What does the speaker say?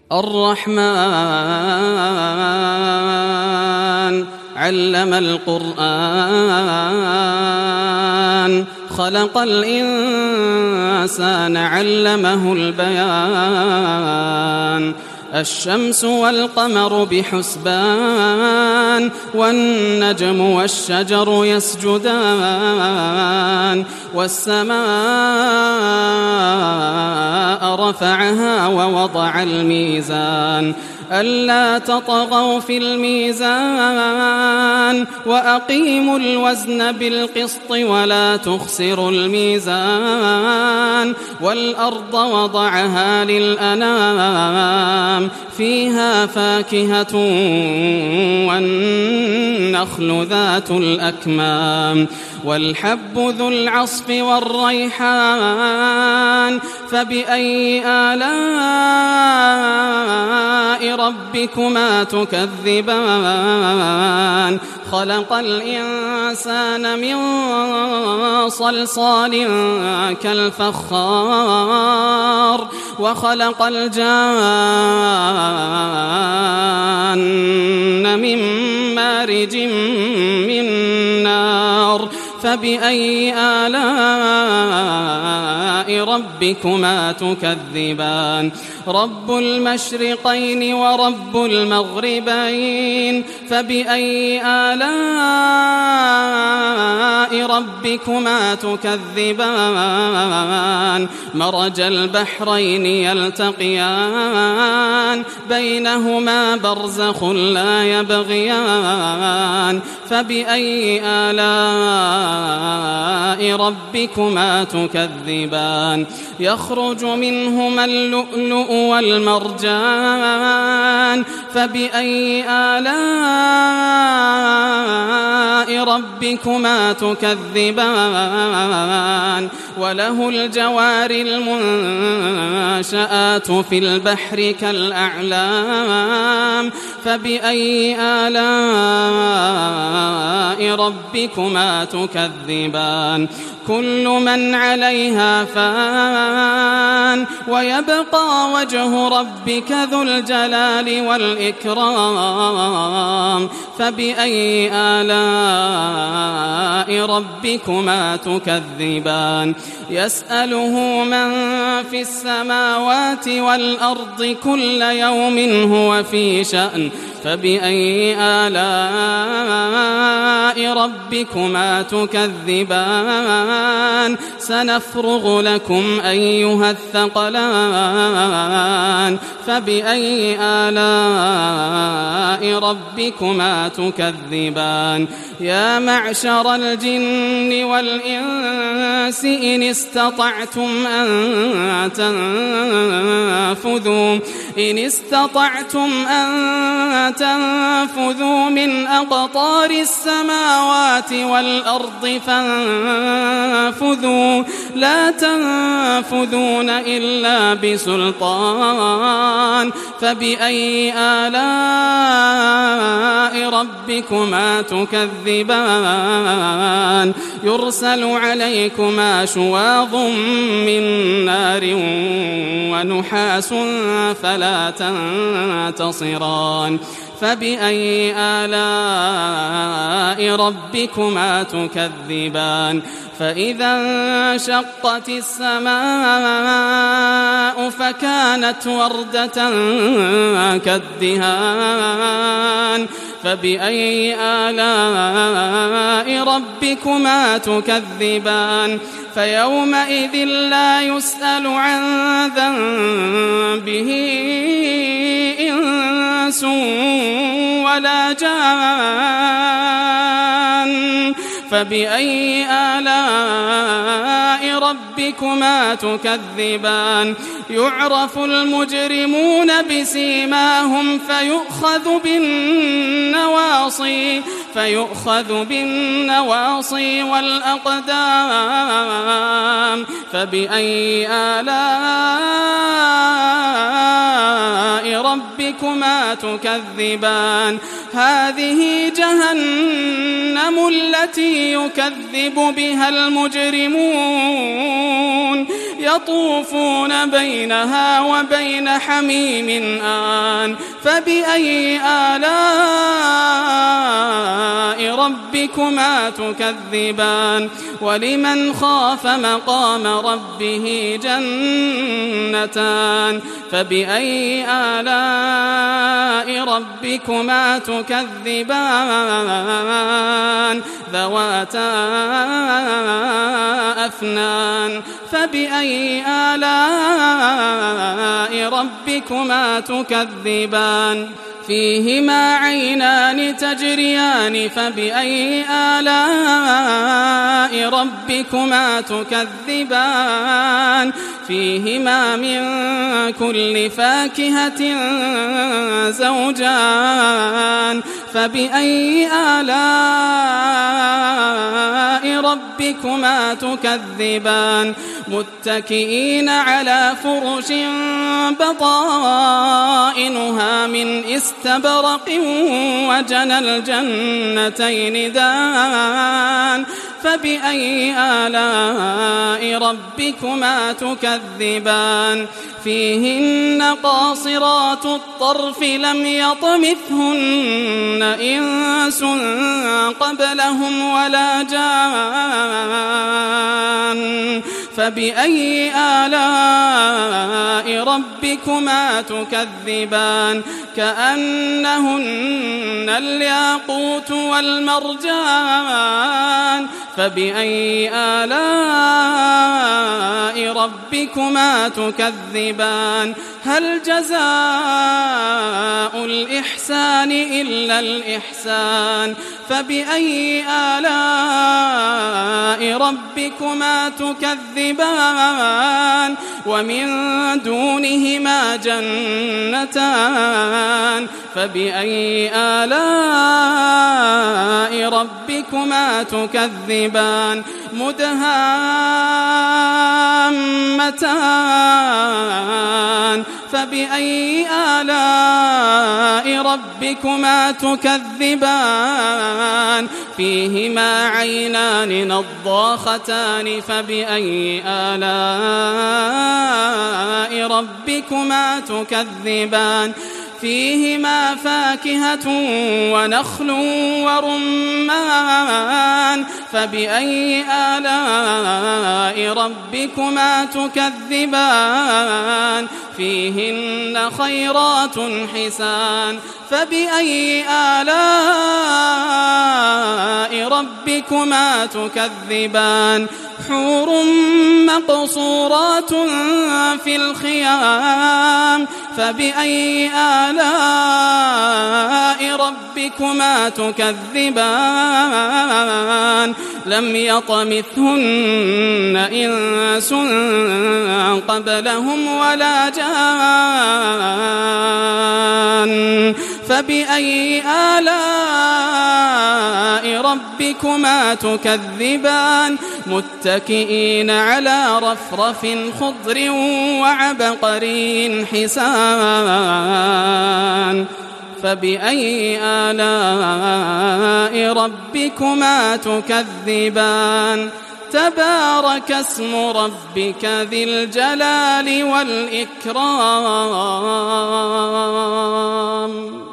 الرحمن علم القرآن خلق الإنسان علمه البيان الشمس والقمر بحسبان والنجم والشجر يسجدان والسماء رفعها ووضع الميزان ألا تطغوا في الميزان وأقيموا الوزن بالقسط ولا تخسروا الميزان والأرض وضعها للأنام فيها فاكهة والنخل ذات الأكمام والحب ذو العصف والريحان فبأي آلاء ربكما تكذبان خلق الإنسان من صلصال كالفخار وخلق الجان من مارج من نار فبأي آلاء ربكما تكذبان رب المشرقين ورب المغربين فبأي آلاء ربكما تكذبان مرج البحرين يلتقيان بينهما برزخ لا يبغيان فبأي آلاء ربكما تكذبان يخرج منهما اللؤلؤ والمرجان فبأي آلاء ربكما تكذبان وله الجوار المنشآت في البحر كالأعلام فبأي آلاء ربكما تكذبان كل من عليها فان ويبقى وجه ربك ذو الجلال والإكرام فبأي آلاء ربكما تكذبان يسأله من في السماوات والأرض كل يوم هو في شأن فبأي آلاء ربكما تكذبان سنفرغ لكم أيها الثقلان فبأي آلاء ربكما تكذبان يا معشر الجن والإنس إن استطعتم أن تنفذوا من أقطار السماوات والأرض فانفذوا لا تنفذون إلا بسلطان فبأي آلاء ربكما تكذبان يرسل عليكما شواظ من نار ونحاس فلا تنتصران فبأي آلاء ربكما تكذبان فإذا انشقت السماء فكانت وردة كالدهان فبأي آلاء ربكما تكذبان فيومئذ لا يسأل عن ذنبه إنس ولا جان فبأي آلاء ربكما تكذبان يعرف المجرمون بسيماهم فيؤخذ بالنواصي والأقدام فبأي آلاء ربكما تكذبان هذه جهنم التي يكذب بها المجرمون يطوفون بينها وبين حميم آن فبأي آلاء ربكما تكذبان ولمن خاف مقام ربه جنتان فبأي آلاء ربكما تكذبان ذواتا أفنان فبأي آلاء ربكما تكذبان فيهما عينان تجريان فبأي آلاء ربكما تكذبان فيهما من كل فاكهة زوجان فبأي آلاء ربكما تكذبان متكئين على فرش بطائنها من استبرق وجنى الجنتين دان فبأي آلاء ربكما تكذبان فيهن قاصرات الطرف لم يطمثهن إنس قبلهم ولا جان فبأي آلاء ربكما تكذبان كأنهن الياقوت والمرجان فبأي آلاء ربكما تكذبان هل جزاء الإحسان إلا الإحسان فبأي آلاء ربكما تكذبان ومن دونهما جنتان فبأي آلاء ربكما تكذبان مدهامتان فبأي آلاء ربكما تكذبان فيهما عينان نضاختان فبأي آلاء ربكما تكذبان فيهما فاكهة ونخل ورمان فبأي آلاء ربكما تكذبان فيهن خيرات حسان فبأي آلاء ربكما تكذبان حور مقصورات في الخيام فبأي آلاء ربكما تكذبان لم يطمثهن إنس قبلهم ولا جان فبأي آلاء ربكما تكذبان متكئين على رفرف خضر وعبقري حسان فبأي آلاء ربكما تكذبان تبارك اسم ربك ذي الجلال والإكرام.